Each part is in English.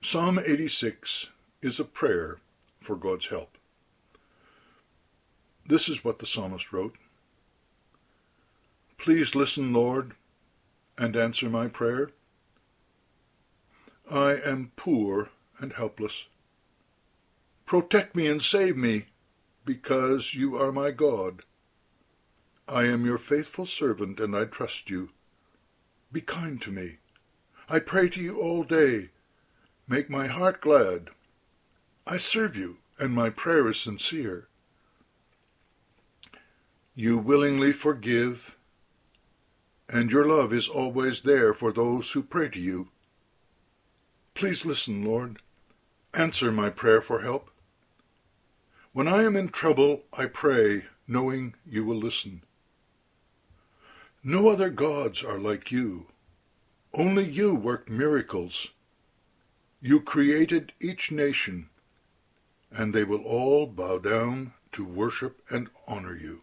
Psalm 86 is a prayer for God's help. This is what the psalmist wrote. Please listen, Lord, and answer my prayer. I am poor and helpless. Protect me and save me, because you are my God. I am your faithful servant, and I trust you. Be kind to me. I pray to you all day. Make my heart glad. I serve you, and my prayer is sincere. You willingly forgive, and your love is always there for those who pray to you. Please listen, Lord. Answer my prayer for help. When I am in trouble, I pray, knowing you will listen. No other gods are like you. Only you work miracles. You created each nation, and they will all bow down to worship and honor you.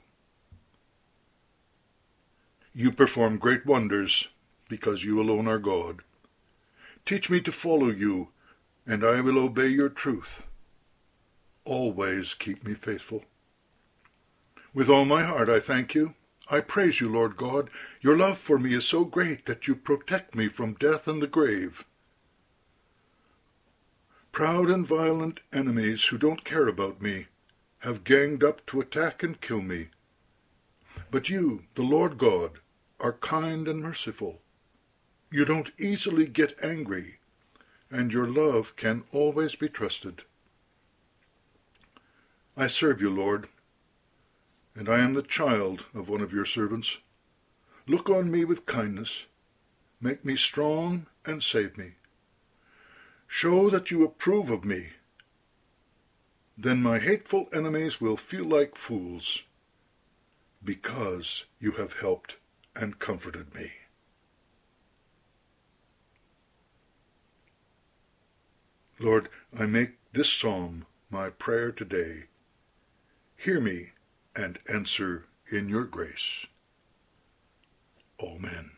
You perform great wonders, because you alone are God. Teach me to follow you, and I will obey your truth. Always keep me faithful. With all my heart I thank you. I praise you, Lord God. Your love for me is so great that you protect me from death and the grave. Proud and violent enemies who don't care about me have ganged up to attack and kill me. But you, the Lord God, are kind and merciful. You don't easily get angry, and your love can always be trusted. I serve you, Lord, and I am the child of one of your servants. Look on me with kindness. Make me strong and save me. Show that you approve of me. Then my hateful enemies will feel like fools, because you have helped and comforted me. Lord, I make this psalm my prayer today. Hear me and answer in your grace. Amen.